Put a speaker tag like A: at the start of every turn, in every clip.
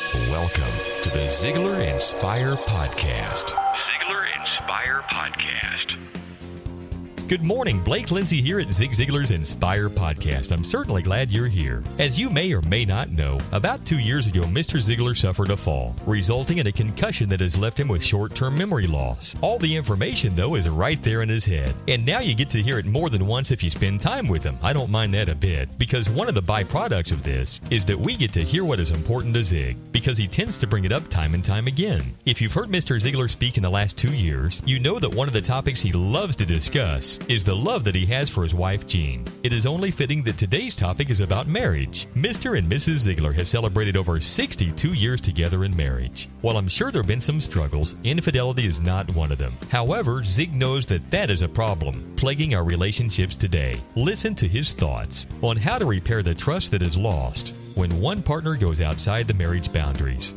A: Welcome to the Ziglar Inspire Podcast.
B: Ziglar Inspire Podcast.
A: Good morning, Blake Lindsay here at Zig Ziglar's Inspire Podcast. I'm certainly glad you're here. As you may or may not know, about 2 years ago, Mr. Ziglar suffered a fall, resulting in a concussion that has left him with short-term memory loss. All the information, though, is right there in his head. And now you get to hear it more than once if you spend time with him. I don't mind that a bit, because one of the byproducts of this is that we get to hear what is important to Zig, because he tends to bring it up time and time again. If you've heard Mr. Ziglar speak in the last 2 years, you know that one of the topics he loves to discuss is the love that he has for his wife, Jean. It is only fitting that today's topic is about marriage. Mr. and Mrs. Ziglar have celebrated over 62 years together in marriage. While I'm sure there have been some struggles, infidelity is not one of them. However, Zig knows that that is a problem plaguing our relationships today. Listen to his thoughts on how to repair the trust that is lost when one partner goes outside the marriage boundaries.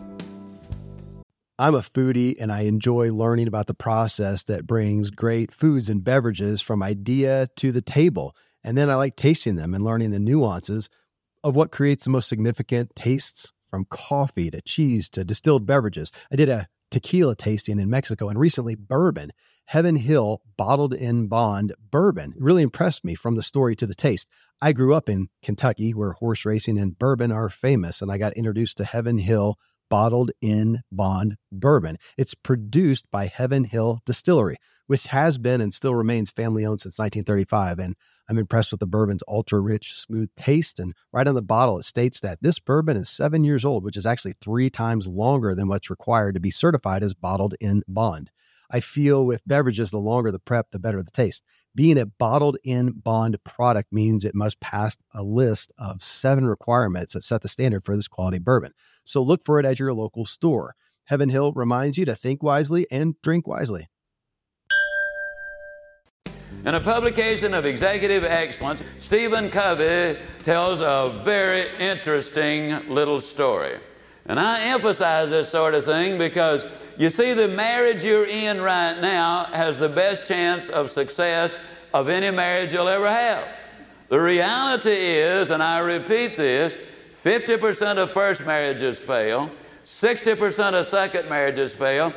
C: I'm a foodie and I enjoy learning about the process that brings great foods and beverages from idea to the table. And then I like tasting them and learning the nuances of what creates the most significant tastes, from coffee to cheese to distilled beverages. I did a tequila tasting in Mexico and recently bourbon. Heaven Hill Bottled in Bond bourbon really impressed me from the story to the taste. I grew up in Kentucky where horse racing and bourbon are famous, and I got introduced to Heaven Hill Bottled in Bond bourbon. It's produced by Heaven Hill Distillery, which has been and still remains family-owned since 1935. And I'm impressed with the bourbon's ultra-rich, smooth taste. And right on the bottle, it states that this bourbon is 7 years old, which is actually 3 times longer than what's required to be certified as Bottled in Bond. I feel with beverages, the longer the prep, the better the taste. Being a bottled in bond product means it must pass a list of 7 requirements that set the standard for this quality bourbon. So look for it at your local store. Heaven Hill reminds you to think wisely and drink wisely.
D: In a publication of Executive Excellence, Stephen Covey tells a very interesting little story. And I emphasize this sort of thing because you see, the marriage you're in right now has the best chance of success of any marriage you'll ever have. The reality is, and I repeat this, 50% of first marriages fail, 60% of second marriages fail,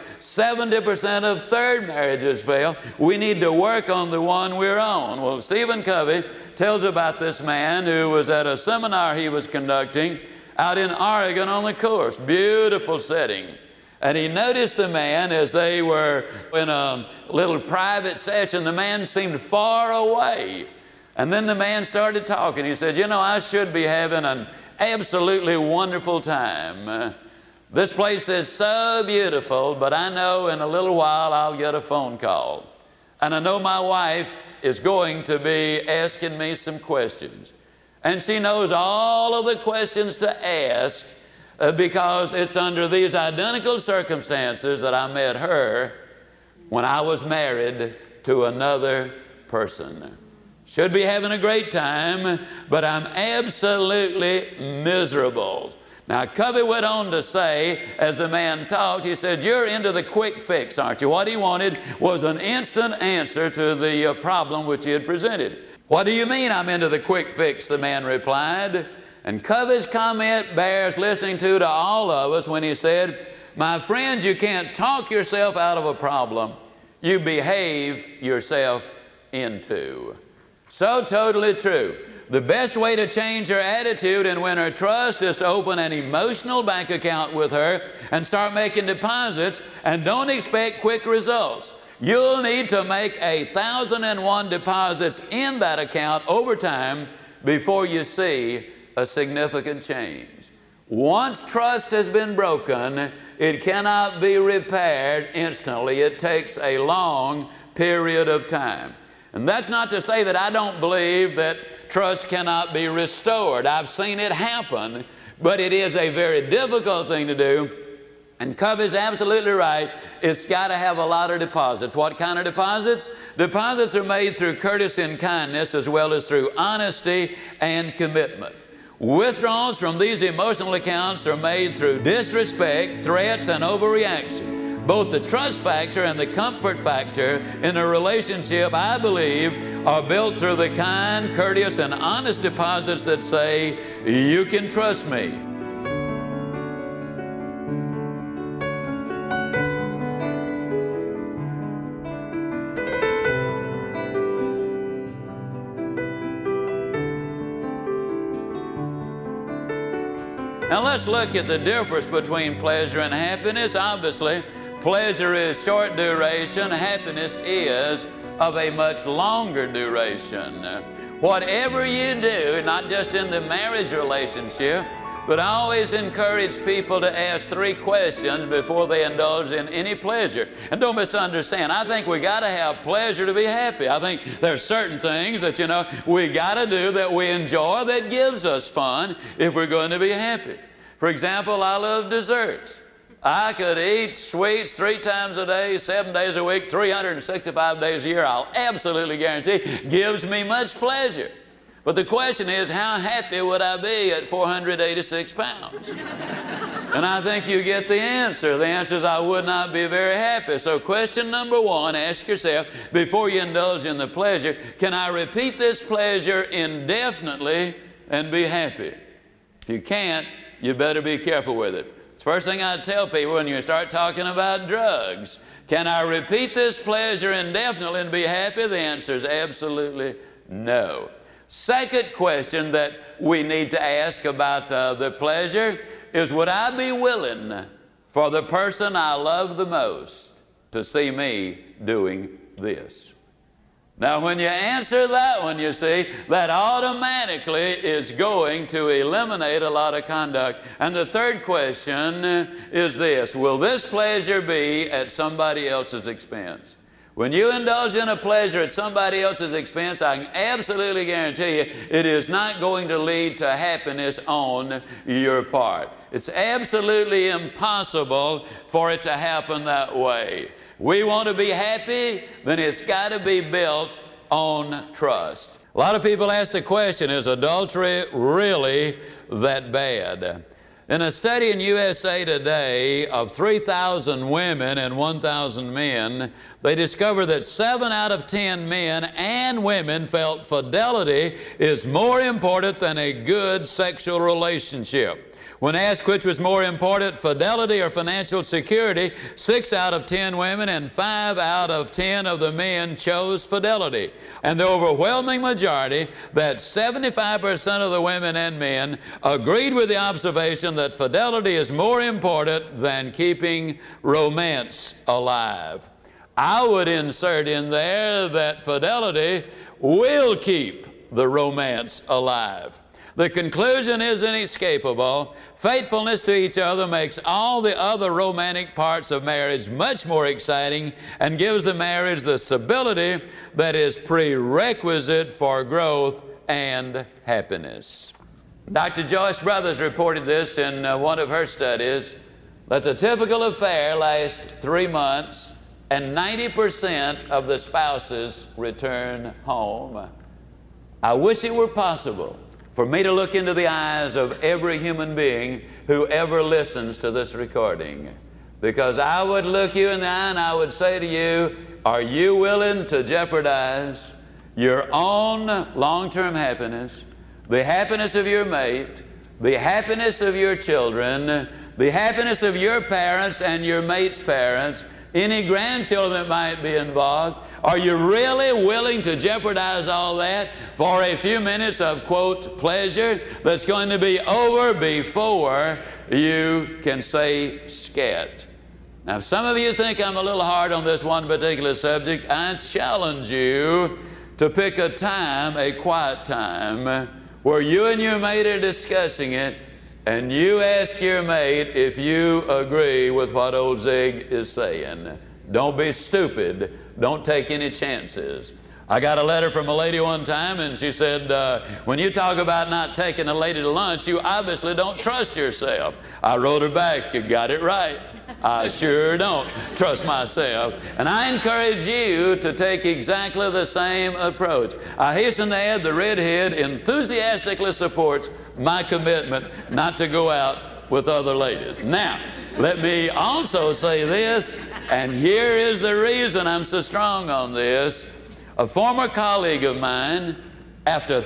D: 70% of third marriages fail. We need to work on the one we're on. Well, Stephen Covey tells about this man who was at a seminar he was conducting out in Oregon on the coast. Beautiful setting. And he noticed the man as they were in a little private session. The man seemed far away. And then the man started talking. He said, I should be having an absolutely wonderful time. This place is so beautiful, but I know in a little while I'll get a phone call. And I know my wife is going to be asking me some questions. And she knows all of the questions to ask because it's under these identical circumstances that I met her when I was married to another person. Should be having a great time, but I'm absolutely miserable. Now, Covey went on to say, as the man talked, he said, you're into the quick fix, aren't you? What he wanted was an instant answer to the problem which he had presented. What do you mean I'm into the quick fix? The man replied. And Covey's comment bears listening to all of us when he said, my friends, you can't talk yourself out of a problem. You behave yourself into. So totally true. The best way to change her attitude and win her trust is to open an emotional bank account with her and start making deposits, and don't expect quick results. You'll need to make 1,001 deposits in that account over time before you see a significant change. Once trust has been broken, it cannot be repaired instantly. It takes a long period of time. And that's not to say that I don't believe that trust cannot be restored. I've seen it happen, but it is a very difficult thing to do. And Covey's absolutely right. It's got to have a lot of deposits. What kind of deposits? Deposits are made through courtesy and kindness as well as through honesty and commitment. Withdrawals from these emotional accounts are made through disrespect, threats, and overreaction. Both the trust factor and the comfort factor in a relationship, I believe, are built through the kind, courteous, and honest deposits that say, you can trust me. Now let's look at the difference between pleasure and happiness. Obviously, pleasure is short duration, happiness is of a much longer duration. Whatever you do, not just in the marriage relationship, but I always encourage people to ask 3 questions before they indulge in any pleasure. And don't misunderstand, I think we got to have pleasure to be happy. I think there's certain things that, we got to do that we enjoy that gives us fun if we're going to be happy. For example, I love desserts. I could eat sweets 3 times a day, 7 days a week, 365 days a year. I'll absolutely guarantee gives me much pleasure. But the question is, how happy would I be at 486 pounds? And I think you get the answer. The answer is I would not be very happy. So question number 1, ask yourself, before you indulge in the pleasure, can I repeat this pleasure indefinitely and be happy? If you can't, you better be careful with it. It's the first thing I tell people when you start talking about drugs. Can I repeat this pleasure indefinitely and be happy? The answer is absolutely no. Second question that we need to ask about the pleasure is, would I be willing for the person I love the most to see me doing this? Now, when you answer that one, you see, that automatically is going to eliminate a lot of conduct. And the third question is this: will this pleasure be at somebody else's expense? When you indulge in a pleasure at somebody else's expense, I can absolutely guarantee you it is not going to lead to happiness on your part. It's absolutely impossible for it to happen that way. We want to be happy, then it's got to be built on trust. A lot of people ask the question, is adultery really that bad? In a study in USA Today of 3,000 women and 1,000 men, they discovered that 7 out of 10 men and women felt fidelity is more important than a good sexual relationship. When asked which was more important, fidelity or financial security, 6 out of 10 women and 5 out of 10 of the men chose fidelity. And the overwhelming majority, that 75% of the women and men, agreed with the observation that fidelity is more important than keeping romance alive. I would insert in there that fidelity will keep the romance alive. The conclusion is inescapable. Faithfulness to each other makes all the other romantic parts of marriage much more exciting and gives the marriage the stability that is prerequisite for growth and happiness. Dr. Joyce Brothers reported this in one of her studies. Let the typical affair last 3 months and 90% of the spouses return home. I wish it were possible for me to look into the eyes of every human being who ever listens to this recording, because I would look you in the eye and I would say to you, are you willing to jeopardize your own long-term happiness, the happiness of your mate, the happiness of your children, the happiness of your parents and your mate's parents, any grandchildren that might be involved? Are you really willing to jeopardize all that for a few minutes of, quote, pleasure that's going to be over before you can say scat? Now, some of you think I'm a little hard on this one particular subject. I challenge you to pick a time, a quiet time, where you and your mate are discussing it, and you ask your mate if you agree with what old Zig is saying. Don't be stupid. Don't take any chances. I got a letter from a lady one time, and she said, when you talk about not taking a lady to lunch, you obviously don't trust yourself. I wrote her back, you got it right. I sure don't trust myself. And I encourage you to take exactly the same approach. I hasten to add the redhead enthusiastically supports my commitment not to go out with other ladies. Now, let me also say this, and here is the reason I'm so strong on this. A former colleague of mine, after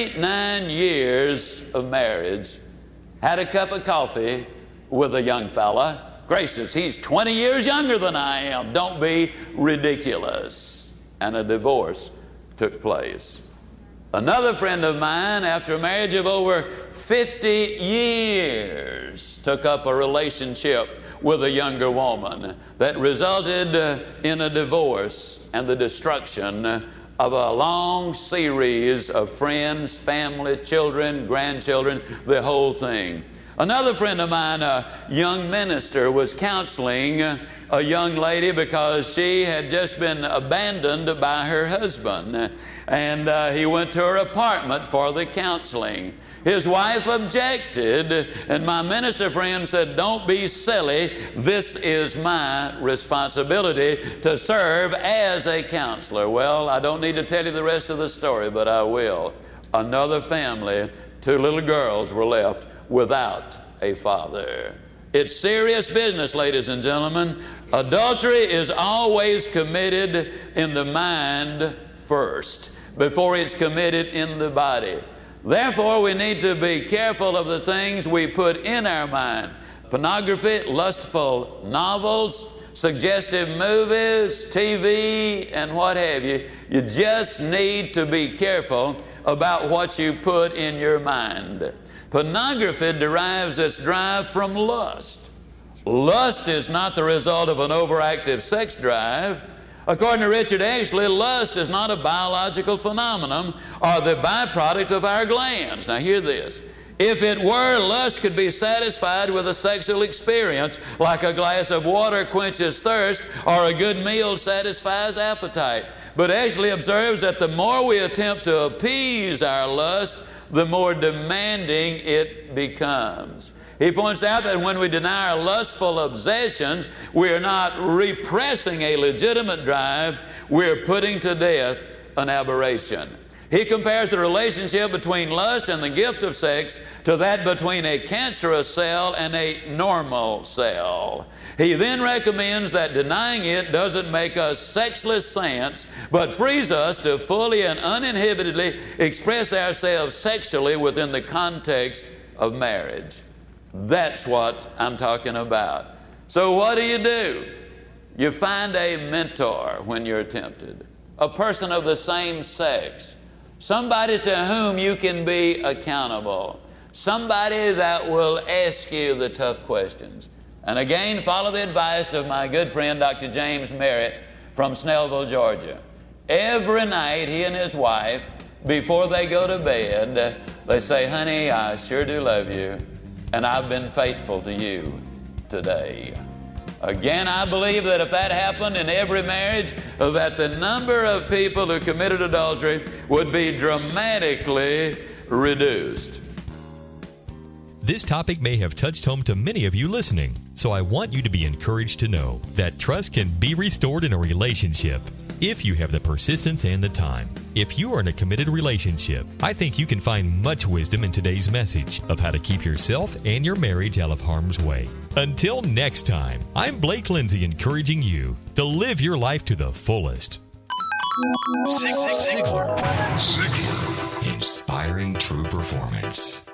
D: 39 years of marriage, had a cup of coffee with a young fella. Gracious, he's 20 years younger than I am. Don't be ridiculous. And a divorce took place. Another friend of mine, after a marriage of over 50 years, took up a relationship with a younger woman that resulted in a divorce and the destruction of a long series of friends, family, children, grandchildren, the whole thing. Another friend of mine, a young minister, was counseling a young lady because she had just been abandoned by her husband. And he went to her apartment for the counseling. His wife objected, and my minister friend said, "Don't be silly. This is my responsibility to serve as a counselor." Well, I don't need to tell you the rest of the story, but I will. Another family, 2 little girls were left without a father. It's serious business, ladies and gentlemen. Adultery is always committed in the mind first, before it's committed in the body. Therefore, we need to be careful of the things we put in our mind. Pornography, lustful novels, suggestive movies, TV, and what have you. You just need to be careful about what you put in your mind. Pornography derives its drive from lust. Lust is not the result of an overactive sex drive. According to Richard Ashley, lust is not a biological phenomenon or the byproduct of our glands. Now hear this. If it were, lust could be satisfied with a sexual experience, like a glass of water quenches thirst or a good meal satisfies appetite. But Ashley observes that the more we attempt to appease our lust, the more demanding it becomes. He points out that when we deny our lustful obsessions, we are not repressing a legitimate drive, we're putting to death an aberration. He compares the relationship between lust and the gift of sex to that between a cancerous cell and a normal cell. He then recommends that denying it doesn't make us sexless saints, but frees us to fully and uninhibitedly express ourselves sexually within the context of marriage. That's what I'm talking about. So what do? You find a mentor when you're tempted, a person of the same sex, somebody to whom you can be accountable, somebody that will ask you the tough questions. And again, follow the advice of my good friend, Dr. James Merritt from Snellville, Georgia. Every night, he and his wife, before they go to bed, they say, "Honey, I sure do love you, and I've been faithful to you today." Again, I believe that if that happened in every marriage, that the number of people who committed adultery would be dramatically reduced.
A: This topic may have touched home to many of you listening, so I want you to be encouraged to know that trust can be restored in a relationship if you have the persistence and the time. If you are in a committed relationship, I think you can find much wisdom in today's message of how to keep yourself and your marriage out of harm's way. Until next time, I'm Blake Lindsay, encouraging you to live your life to the fullest.
B: Ziglar. Inspiring true performance.